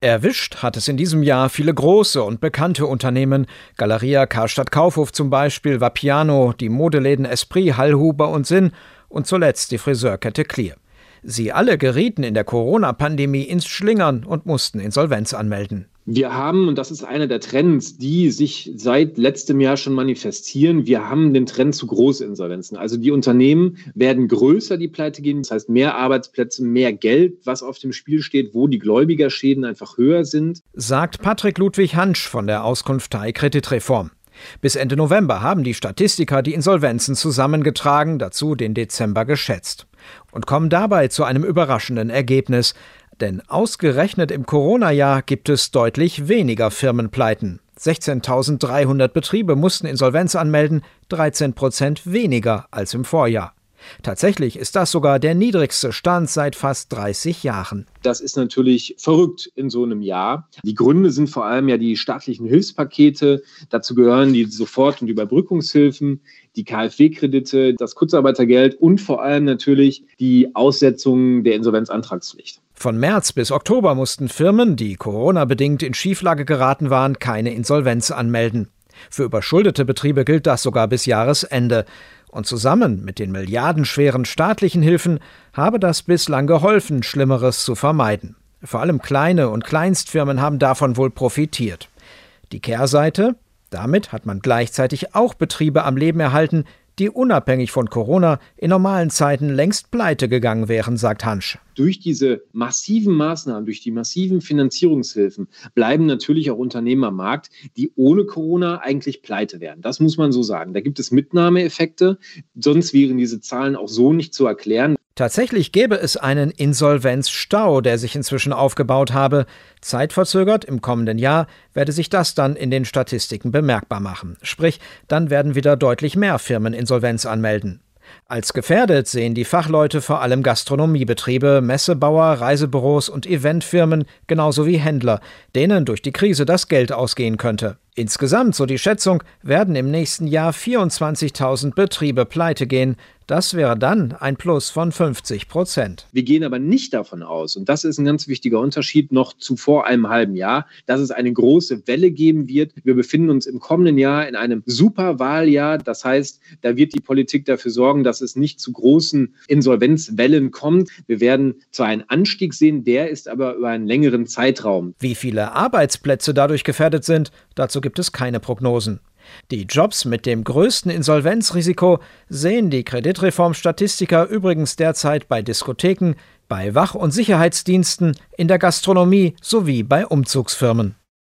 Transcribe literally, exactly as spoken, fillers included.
Erwischt hat es in diesem Jahr viele große und bekannte Unternehmen. Galeria, Karstadt Kaufhof zum Beispiel, Vapiano, die Modeläden Esprit, Hallhuber und Sinn und zuletzt die Friseurkette Clear. Sie alle gerieten in der Corona-Pandemie ins Schlingern und mussten Insolvenz anmelden. Wir haben, und das ist einer der Trends, die sich seit letztem Jahr schon manifestieren, wir haben den Trend zu Großinsolvenzen. Also die Unternehmen werden größer, die pleite gehen. Das heißt mehr Arbeitsplätze, mehr Geld, was auf dem Spiel steht, wo die Gläubigerschäden einfach höher sind. Sagt Patrick Ludwig Hansch von der Auskunftei Kreditreform. Bis Ende November haben die Statistiker die Insolvenzen zusammengetragen, dazu den Dezember geschätzt. Und kommen dabei zu einem überraschenden Ergebnis. Denn ausgerechnet im Corona-Jahr gibt es deutlich weniger Firmenpleiten. sechzehntausenddreihundert Betriebe mussten Insolvenz anmelden, dreizehn Prozent weniger als im Vorjahr. Tatsächlich ist das sogar der niedrigste Stand seit fast dreißig Jahren. Das ist natürlich verrückt in so einem Jahr. Die Gründe sind vor allem ja die staatlichen Hilfspakete. Dazu gehören die Sofort- und Überbrückungshilfen, die K f W-Kredite, das Kurzarbeitergeld und vor allem natürlich die Aussetzung der Insolvenzantragspflicht. Von März bis Oktober mussten Firmen, die Corona-bedingt in Schieflage geraten waren, keine Insolvenz anmelden. Für überschuldete Betriebe gilt das sogar bis Jahresende. Und zusammen mit den milliardenschweren staatlichen Hilfen habe das bislang geholfen, Schlimmeres zu vermeiden. Vor allem kleine und Kleinstfirmen haben davon wohl profitiert. Die Kehrseite? Damit hat man gleichzeitig auch Betriebe am Leben erhalten, die unabhängig von Corona in normalen Zeiten längst pleite gegangen wären, sagt Hansch. Durch diese massiven Maßnahmen, durch die massiven Finanzierungshilfen bleiben natürlich auch Unternehmen am Markt, die ohne Corona eigentlich pleite wären. Das muss man so sagen. Da gibt es Mitnahmeeffekte, sonst wären diese Zahlen auch so nicht zu erklären. Tatsächlich gäbe es einen Insolvenzstau, der sich inzwischen aufgebaut habe. Zeitverzögert im kommenden Jahr werde sich das dann in den Statistiken bemerkbar machen. Sprich, dann werden wieder deutlich mehr Firmen Insolvenz anmelden. Als gefährdet sehen die Fachleute vor allem Gastronomiebetriebe, Messebauer, Reisebüros und Eventfirmen, genauso wie Händler, denen durch die Krise das Geld ausgehen könnte. Insgesamt, so die Schätzung, werden im nächsten Jahr vierundzwanzigtausend Betriebe pleite gehen. Das wäre dann ein Plus von fünfzig Prozent. Wir gehen aber nicht davon aus, und das ist ein ganz wichtiger Unterschied noch zu vor einem halben Jahr, dass es eine große Welle geben wird. Wir befinden uns im kommenden Jahr in einem Superwahljahr. Das heißt, da wird die Politik dafür sorgen, dass es nicht zu großen Insolvenzwellen kommt. Wir werden zwar einen Anstieg sehen, der ist aber über einen längeren Zeitraum. Wie viele Arbeitsplätze dadurch gefährdet sind, dazu gibt es keine Prognosen. Die Jobs mit dem größten Insolvenzrisiko sehen die Kreditreformstatistiker übrigens derzeit bei Diskotheken, bei Wach- und Sicherheitsdiensten, in der Gastronomie sowie bei Umzugsfirmen.